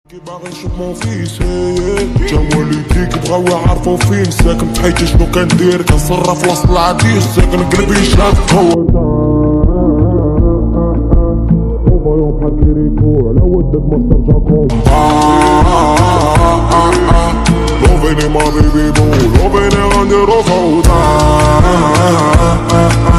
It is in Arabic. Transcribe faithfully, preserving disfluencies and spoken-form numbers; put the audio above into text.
كي باغي نشوف مون فيس جا والديك بغاو يعرفو فين ساكن بحياتي شنو كندير كنصرف وسط العديس ساكن قلبي شاف هو فايون بحال كيريكو على ودك ما ترجعكم لوفيني ما بيبي بو لوفيني غنديرو فوضى